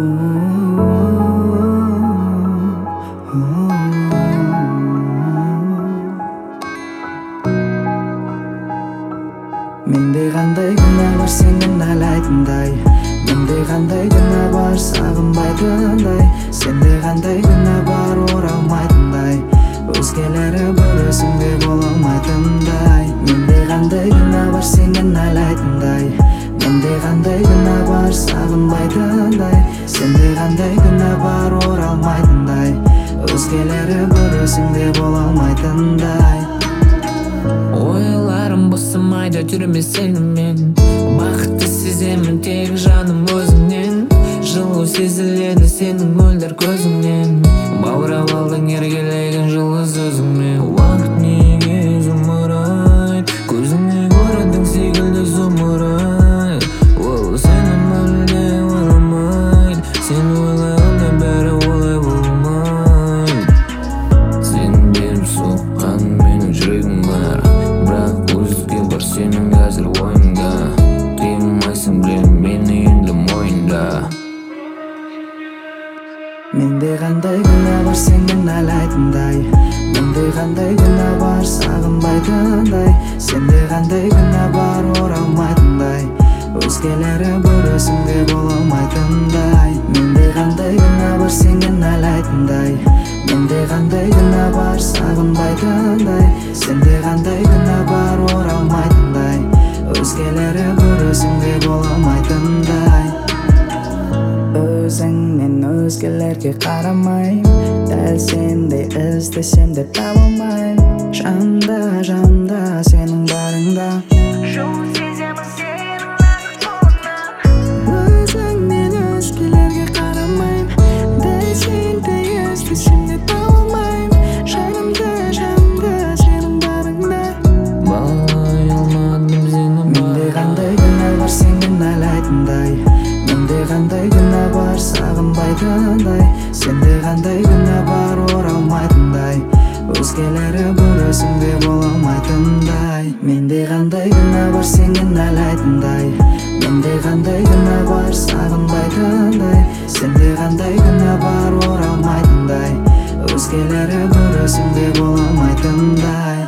Менде кандай күнә бар сенин айлайтындай, менде кандай күнә бар сагынбайтындай, сенде кандай күнә бар оралмайтындай, өзгелери көрөсүңдө боло алмайтындай. Менде кандай күнә бар сенин айлайтындай, менде кандай күнә бар сагынбайтындай, сенде кандай күнә бар оралмайтындай, өзгелери көрөсүңдө боло алмайтындай. Ойларым босамайды жүрме сенімен, бақытты сеземін тек жаным өзіңнен, жылу сезіледі сенің мөлдір көзіңнен, баурап алдың еркелеген жұлдыз өзіңмен. Уақыт неге зымырайды, көзіңе көріндің секілді зымырайды, ол сені мүлде ойламайды, сен ойлағанда бәрі олай болмайды. Сен беріп соққан менің жүрегім бар, бірақ өзге бар сенің қазір ойыңда, қимайсың білем мені енді мойында. Менде кандай күнә бар сенин айлайтындай, менде кандай күнә бар сагынбайтындай, сенде кандай күнә бар оралмайтындай, өзгелери көрөсүңдө боло алмайтындай. Менде кандай күнә бар сенин айлайтындай, менде кандай күнә бар сагынбайтындай, сенде кандай күнә бар оралмайтындай, өзгелери көрөсүңдө боло алмайтындай. Өзіңнен өзгелерге қарамайм, дәл сендей іздесем де таба алмайм. Жанда жанда сенің барыңда, Жол сеземін сенің бақыт қолыңда. өзіңнен өзгелерге қарамайм, дәл сендей іздесем де таба алмайм. Жанымда жанда сенің барыңда, Бағалай алмадым сені менде кандай күнә бар сенин айлайтындай, менде кандай күнә бар сагынбайтындай, сенде кандай күнә бар оралмайтындай, өзгелери көрөсүңдө боло алмайтындай. Менде кандай күнә бар сенин айлайтындай, менде кандай күнә бар сагынбайтындай, сенде кандай күнә бар оралмайтындай, өзгелери көрөсүңдө боло алмайтындай.